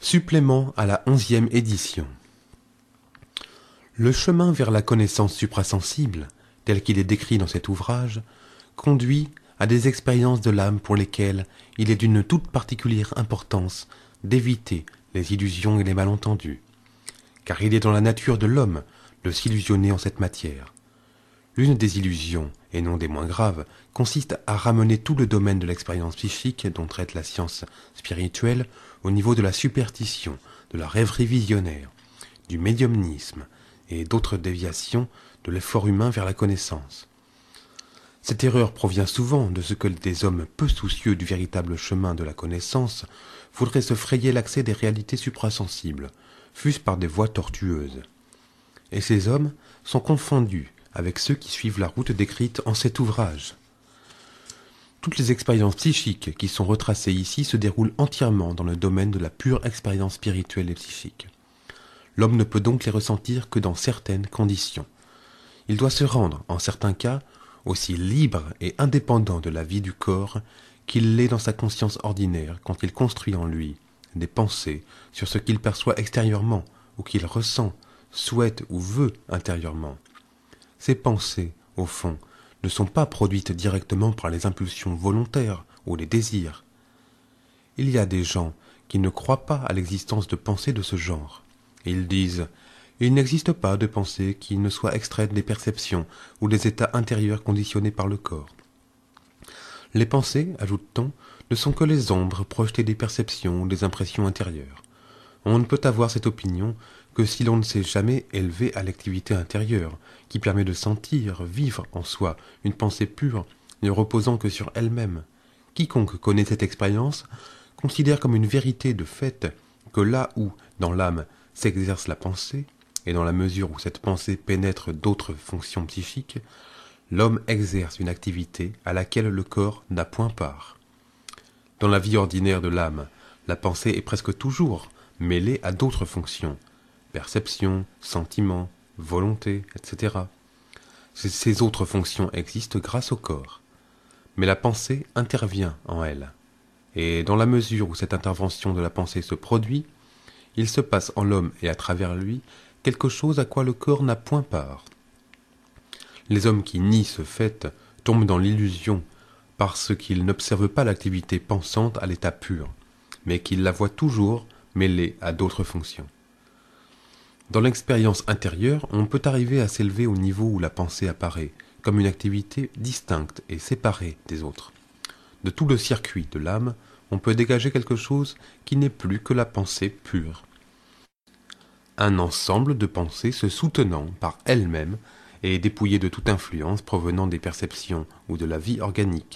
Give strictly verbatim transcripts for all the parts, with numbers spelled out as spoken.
Supplément à la onzième édition. Le chemin vers la connaissance suprasensible, tel qu'il est décrit dans cet ouvrage, conduit à des expériences de l'âme pour lesquelles il est d'une toute particulière importance d'éviter les illusions et les malentendus, car il est dans la nature de l'homme de s'illusionner en cette matière. L'une des illusions, et non des moins graves, consiste à ramener tout le domaine de l'expérience psychique dont traite la science spirituelle au niveau de la superstition, de la rêverie visionnaire, du médiumnisme et d'autres déviations de l'effort humain vers la connaissance. Cette erreur provient souvent de ce que des hommes peu soucieux du véritable chemin de la connaissance voudraient se frayer l'accès des réalités suprasensibles, fût-ce par des voies tortueuses. Et ces hommes sont confondus avec ceux qui suivent la route décrite en cet ouvrage. Toutes les expériences psychiques qui sont retracées ici se déroulent entièrement dans le domaine de la pure expérience spirituelle et psychique. L'homme ne peut donc les ressentir que dans certaines conditions. Il doit se rendre, en certains cas, aussi libre et indépendant de la vie du corps qu'il l'est dans sa conscience ordinaire quand il construit en lui des pensées sur ce qu'il perçoit extérieurement ou qu'il ressent, souhaite ou veut intérieurement. Ces pensées, au fond, ne sont pas produites directement par les impulsions volontaires ou les désirs. Il y a des gens qui ne croient pas à l'existence de pensées de ce genre. Ils disent « Il n'existe pas de pensée qui ne soit extraite des perceptions ou des états intérieurs conditionnés par le corps. » Les pensées, ajoute-t-on, ne sont que les ombres projetées des perceptions ou des impressions intérieures. On ne peut avoir cette opinion que si l'on ne s'est jamais élevé à l'activité intérieure, qui permet de sentir, vivre en soi une pensée pure, ne reposant que sur elle-même. Quiconque connaît cette expérience considère comme une vérité de fait que là où, dans l'âme, s'exerce la pensée, et dans la mesure où cette pensée pénètre d'autres fonctions psychiques, l'homme exerce une activité à laquelle le corps n'a point part. Dans la vie ordinaire de l'âme, la pensée est presque toujours mêlée à d'autres fonctions, perception, sentiment, volonté, et cetera. Ces autres fonctions existent grâce au corps, mais la pensée intervient en elle, et dans la mesure où cette intervention de la pensée se produit, il se passe en l'homme et à travers lui quelque chose à quoi le corps n'a point part. Les hommes qui nient ce fait tombent dans l'illusion parce qu'ils n'observent pas l'activité pensante à l'état pur, mais qu'ils la voient toujours mêlée à d'autres fonctions. Dans l'expérience intérieure, on peut arriver à s'élever au niveau où la pensée apparaît, comme une activité distincte et séparée des autres. De tout le circuit de l'âme, on peut dégager quelque chose qui n'est plus que la pensée pure. Un ensemble de pensées se soutenant par elles-mêmes et dépouillées de toute influence provenant des perceptions ou de la vie organique.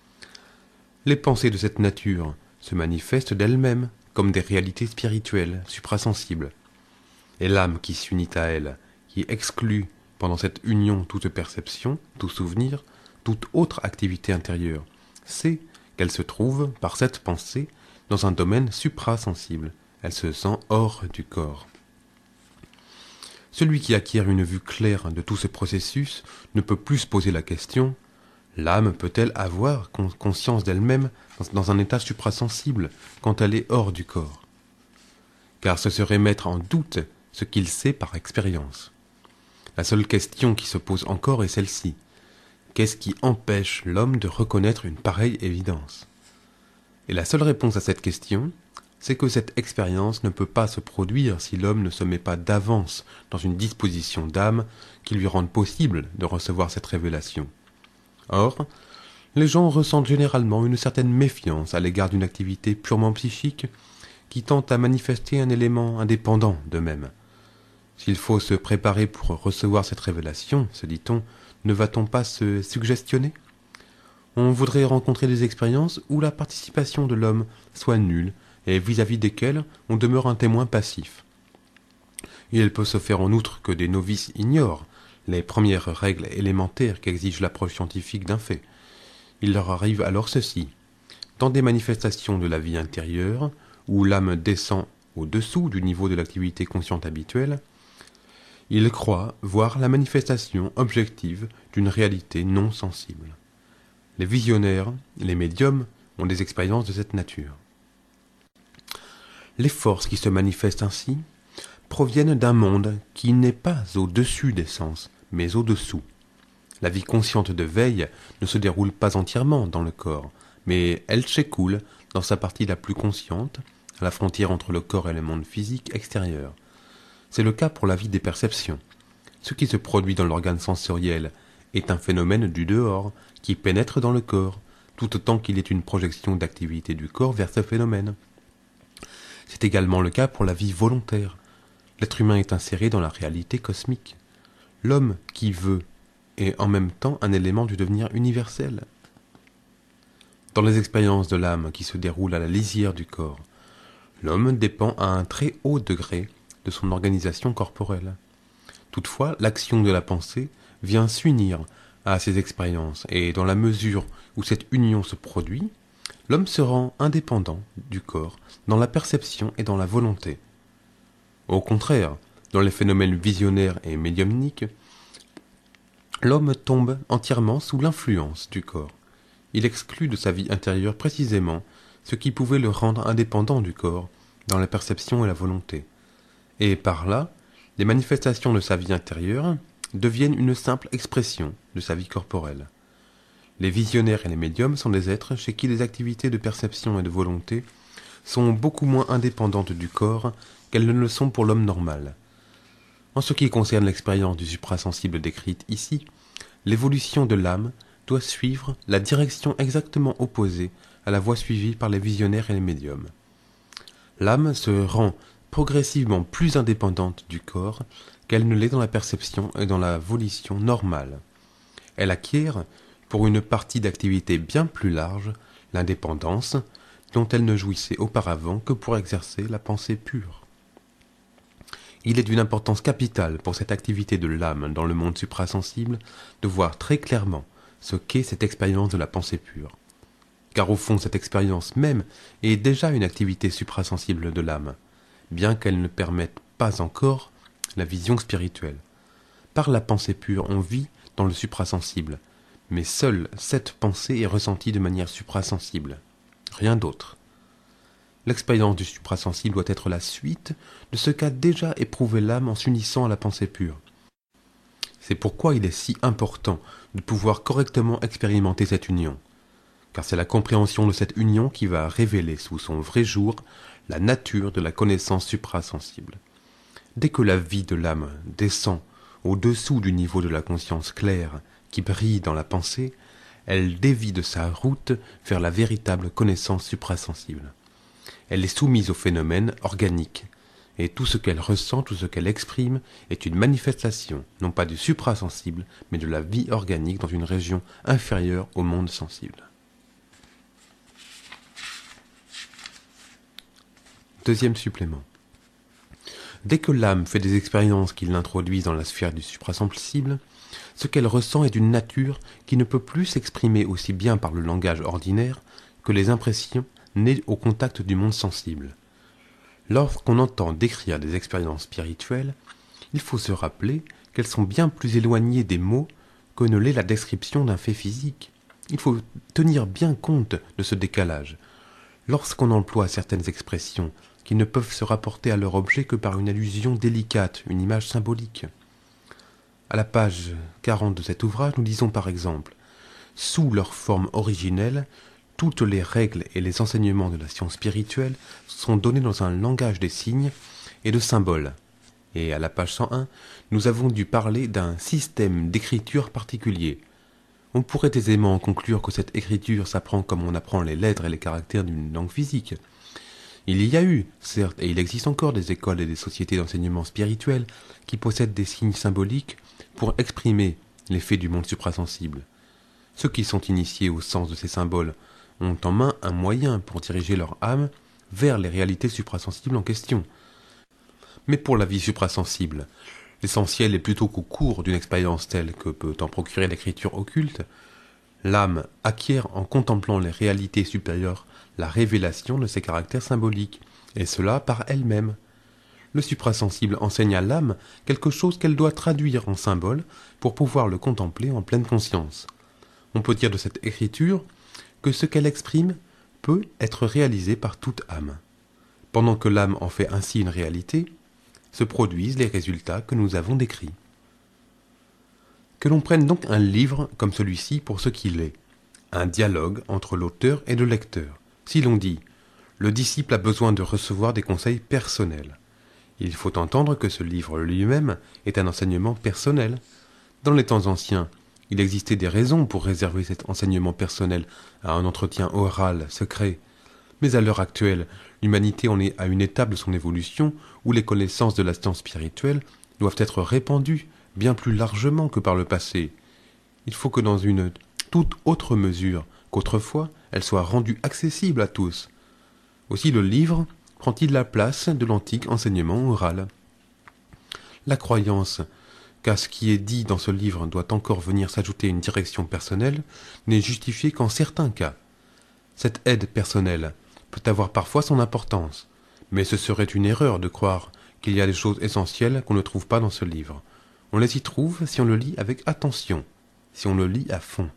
Les pensées de cette nature se manifestent d'elles-mêmes comme des réalités spirituelles, suprasensibles. Et l'âme qui s'unit à elle, qui exclut pendant cette union toute perception, tout souvenir, toute autre activité intérieure, sait qu'elle se trouve, par cette pensée, dans un domaine suprasensible. Elle se sent hors du corps. Celui qui acquiert une vue claire de tout ce processus ne peut plus se poser la question « L'âme peut-elle avoir conscience d'elle-même dans un état suprasensible quand elle est hors du corps ?» Car ce serait mettre en doute ce qu'il sait par expérience. La seule question qui se pose encore est celle-ci. Qu'est-ce qui empêche l'homme de reconnaître une pareille évidence? Et la seule réponse à cette question, c'est que cette expérience ne peut pas se produire si l'homme ne se met pas d'avance dans une disposition d'âme qui lui rende possible de recevoir cette révélation. Or, les gens ressentent généralement une certaine méfiance à l'égard d'une activité purement psychique qui tente à manifester un élément indépendant d'eux-mêmes. S'il faut se préparer pour recevoir cette révélation, se dit-on, ne va-t-on pas se suggestionner? On voudrait rencontrer des expériences où la participation de l'homme soit nulle et vis-à-vis desquelles on demeure un témoin passif. Il peut se faire en outre que des novices ignorent les premières règles élémentaires qu'exige l'approche scientifique d'un fait. Il leur arrive alors ceci. Dans des manifestations de la vie intérieure, où l'âme descend au-dessous du niveau de l'activité consciente habituelle, ils croient voir la manifestation objective d'une réalité non sensible. Les visionnaires, les médiums, ont des expériences de cette nature. Les forces qui se manifestent ainsi proviennent d'un monde qui n'est pas au-dessus des sens, mais au-dessous. La vie consciente de veille ne se déroule pas entièrement dans le corps, mais elle s'écoule dans sa partie la plus consciente, à la frontière entre le corps et le monde physique extérieur. C'est le cas pour la vie des perceptions. Ce qui se produit dans l'organe sensoriel est un phénomène du dehors qui pénètre dans le corps, tout autant qu'il est une projection d'activité du corps vers ce phénomène. C'est également le cas pour la vie volontaire. L'être humain est inséré dans la réalité cosmique. L'homme qui veut est en même temps un élément du devenir universel. Dans les expériences de l'âme qui se déroulent à la lisière du corps, l'homme dépend à un très haut degré de son organisation corporelle. Toutefois, l'action de la pensée vient s'unir à ces expériences, et dans la mesure où cette union se produit, l'homme se rend indépendant du corps dans la perception et dans la volonté. Au contraire, dans les phénomènes visionnaires et médiumniques, l'homme tombe entièrement sous l'influence du corps. Il exclut de sa vie intérieure précisément ce qui pouvait le rendre indépendant du corps dans la perception et la volonté. Et par là, les manifestations de sa vie intérieure deviennent une simple expression de sa vie corporelle. Les visionnaires et les médiums sont des êtres chez qui les activités de perception et de volonté sont beaucoup moins indépendantes du corps qu'elles ne le sont pour l'homme normal. En ce qui concerne l'expérience du suprasensible décrite ici, l'évolution de l'âme doit suivre la direction exactement opposée à la voie suivie par les visionnaires et les médiums. L'âme se rend progressivement plus indépendante du corps qu'elle ne l'est dans la perception et dans la volition normale. Elle acquiert, pour une partie d'activité bien plus large, l'indépendance dont elle ne jouissait auparavant que pour exercer la pensée pure. Il est d'une importance capitale pour cette activité de l'âme dans le monde suprasensible de voir très clairement ce qu'est cette expérience de la pensée pure. Car au fond, cette expérience même est déjà une activité suprasensible de l'âme, bien qu'elle ne permette pas encore la vision spirituelle. Par la pensée pure, on vit dans le suprasensible, mais seule cette pensée est ressentie de manière suprasensible, rien d'autre. L'expérience du suprasensible doit être la suite de ce qu'a déjà éprouvé l'âme en s'unissant à la pensée pure. C'est pourquoi il est si important de pouvoir correctement expérimenter cette union, car c'est la compréhension de cette union qui va révéler sous son vrai jour la nature de la connaissance suprasensible. Dès que la vie de l'âme descend au-dessous du niveau de la conscience claire qui brille dans la pensée, elle dévie de sa route vers la véritable connaissance suprasensible. Elle est soumise au phénomène organique, et tout ce qu'elle ressent, tout ce qu'elle exprime, est une manifestation, non pas du suprasensible, mais de la vie organique dans une région inférieure au monde sensible. Deuxième supplément. Dès que l'âme fait des expériences qui l'introduisent dans la sphère du suprasensible, ce qu'elle ressent est d'une nature qui ne peut plus s'exprimer aussi bien par le langage ordinaire que les impressions nées au contact du monde sensible. Lorsqu'on entend décrire des expériences spirituelles, il faut se rappeler qu'elles sont bien plus éloignées des mots que ne l'est la description d'un fait physique. Il faut tenir bien compte de ce décalage. Lorsqu'on emploie certaines expressions qui ne peuvent se rapporter à leur objet que par une allusion délicate, une image symbolique. À la page quarante de cet ouvrage, nous disons par exemple « Sous leur forme originelle, toutes les règles et les enseignements de la science spirituelle sont donnés dans un langage des signes et de symboles. » Et à la page cent un, nous avons dû parler d'un système d'écriture particulier. On pourrait aisément en conclure que cette écriture s'apprend comme on apprend les lettres et les caractères d'une langue physique. Il y a eu, certes, et il existe encore des écoles et des sociétés d'enseignement spirituel qui possèdent des signes symboliques pour exprimer les faits du monde suprasensible. Ceux qui sont initiés au sens de ces symboles ont en main un moyen pour diriger leur âme vers les réalités suprasensibles en question. Mais pour la vie suprasensible, l'essentiel est plutôt qu'au cours d'une expérience telle que peut en procurer l'écriture occulte, l'âme acquiert en contemplant les réalités supérieures la révélation de ses caractères symboliques, et cela par elle-même. Le suprasensible enseigne à l'âme quelque chose qu'elle doit traduire en symbole pour pouvoir le contempler en pleine conscience. On peut dire de cette écriture que ce qu'elle exprime peut être réalisé par toute âme. pendant que l'âme en fait ainsi une réalité, se produisent les résultats que nous avons décrits. Que l'on prenne donc un livre comme celui-ci pour ce qu'il est, un dialogue entre l'auteur et le lecteur. Si l'on dit « le disciple a besoin de recevoir des conseils personnels », il faut entendre que ce livre lui-même est un enseignement personnel. Dans les temps anciens, il existait des raisons pour réserver cet enseignement personnel à un entretien oral, secret. Mais à l'heure actuelle, l'humanité en est à une étape de son évolution où les connaissances de la science spirituelle doivent être répandues bien plus largement que par le passé. Il faut que dans une toute autre mesure qu'autrefois, elles soient rendues accessibles à tous. Aussi le livre prend-il la place de l'antique enseignement oral. La croyance qu'à ce qui est dit dans ce livre doit encore venir s'ajouter une direction personnelle n'est justifiée qu'en certains cas. Cette aide personnelle peut avoir parfois son importance, mais ce serait une erreur de croire qu'il y a des choses essentielles qu'on ne trouve pas dans ce livre. On les y trouve si on le lit avec attention, si on le lit à fond.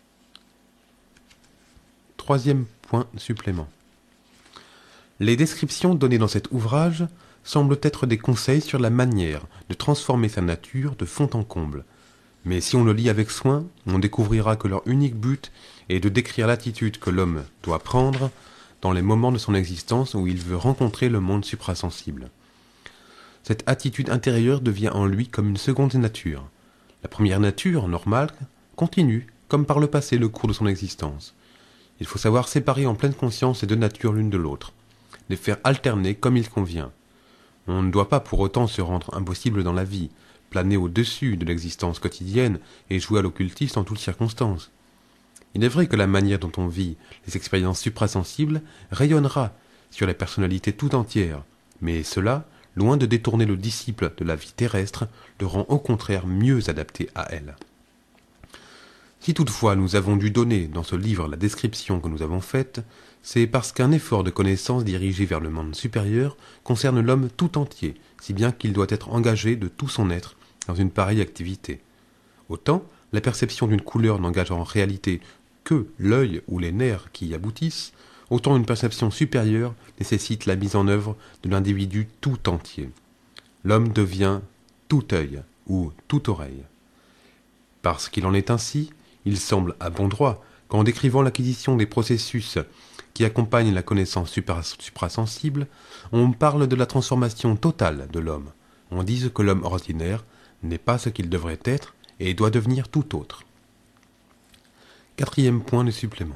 Troisième point supplément. Les descriptions données dans cet ouvrage semblent être des conseils sur la manière de transformer sa nature de fond en comble. Mais si on le lit avec soin, on découvrira que leur unique but est de décrire l'attitude que l'homme doit prendre dans les moments de son existence où il veut rencontrer le monde suprasensible. Cette attitude intérieure devient en lui comme une seconde nature. La première nature, normale, continue, comme par le passé, le cours de son existence. Il faut savoir séparer en pleine conscience ces deux natures l'une de l'autre, les faire alterner comme il convient. On ne doit pas pour autant se rendre impossible dans la vie, planer au-dessus de l'existence quotidienne et jouer à l'occultiste en toutes circonstances. Il est vrai que la manière dont on vit les expériences suprasensibles rayonnera sur la personnalité tout entière, mais cela, loin de détourner le disciple de la vie terrestre, le rend au contraire mieux adapté à elle. Si toutefois nous avons dû donner dans ce livre la description que nous avons faite, c'est parce qu'un effort de connaissance dirigé vers le monde supérieur concerne l'homme tout entier, si bien qu'il doit être engagé de tout son être dans une pareille activité. Autant, la perception d'une couleur n'engage en réalité que l'œil ou les nerfs qui y aboutissent, autant une perception supérieure nécessite la mise en œuvre de l'individu tout entier. L'homme devient tout œil ou toute oreille. Parce qu'il en est ainsi, il semble à bon droit qu'en décrivant l'acquisition des processus qui accompagnent la connaissance supra suprasensible, on parle de la transformation totale de l'homme. On dise que l'homme ordinaire n'est pas ce qu'il devrait être et doit devenir tout autre. Quatrième point de supplément.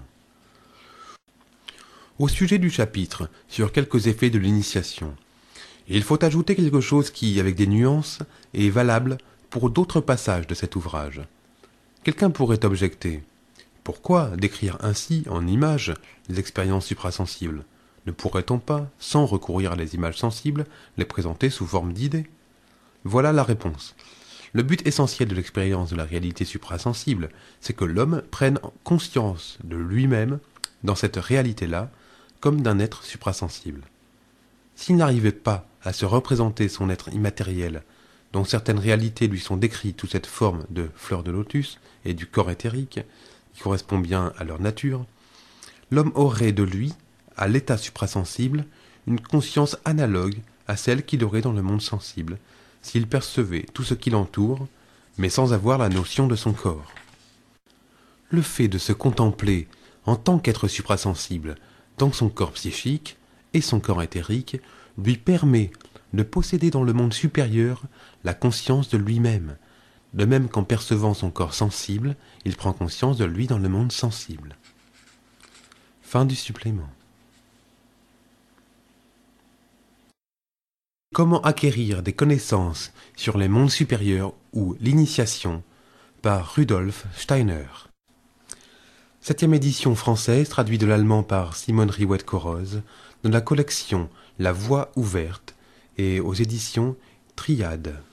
Au sujet du chapitre sur quelques effets de l'initiation, il faut ajouter quelque chose qui, avec des nuances, est valable pour d'autres passages de cet ouvrage. Quelqu'un pourrait objecter: pourquoi décrire ainsi, en images, les expériences suprasensibles? Ne pourrait-on pas, sans recourir à les images sensibles, les présenter sous forme d'idées? Voilà la réponse. Le but essentiel de l'expérience de la réalité suprasensible, c'est que l'homme prenne conscience de lui-même, dans cette réalité-là, comme d'un être suprasensible. S'il n'arrivait pas à se représenter son être immatériel, dont certaines réalités lui sont décrites sous cette forme de fleur de lotus et du corps éthérique, qui correspond bien à leur nature, l'homme aurait de lui, à l'état suprasensible, une conscience analogue à celle qu'il aurait dans le monde sensible, s'il percevait tout ce qui l'entoure, mais sans avoir la notion de son corps. Le fait de se contempler en tant qu'être suprasensible dans son corps psychique et son corps éthérique lui permet de posséder dans le monde supérieur la conscience de lui-même, de même qu'en percevant son corps sensible, il prend conscience de lui dans le monde sensible. Fin du supplément. Comment acquérir des connaissances sur les mondes supérieurs ou l'initiation par Rudolf Steiner. Septième édition française, traduite de l'allemand par Simone Riouet-Coroz, dans la collection La Voie ouverte et aux éditions Triade.